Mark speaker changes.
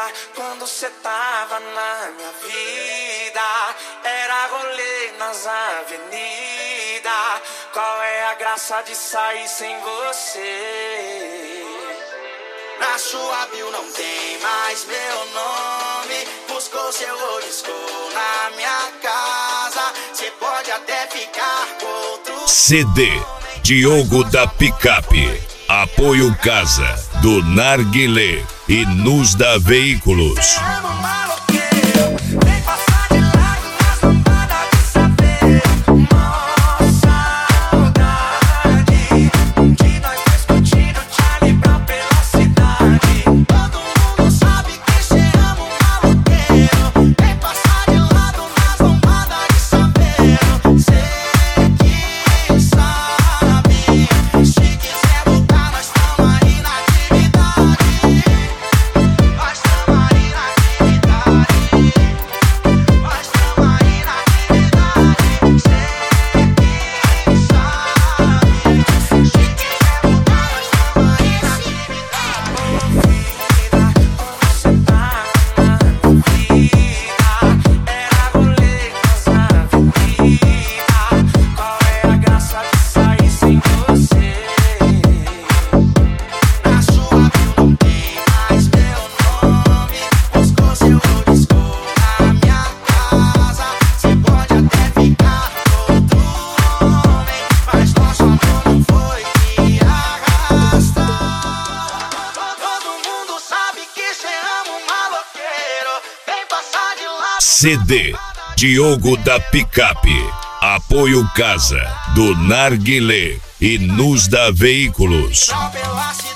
Speaker 1: quando cê tava na minha vida. Era rolê nas avenidas. Qual é a graça de sair sem você? Na sua bio não tem mais meu nome. Buscou seu riscou na minha casa. Cê pode até ficar com outro.
Speaker 2: CD Diogo da Picape. Apoio Casa do Narguilé e Nos da Veículos. CD Diogo da Picape. Apoio Casa do Narguilé e Nos da Veículos.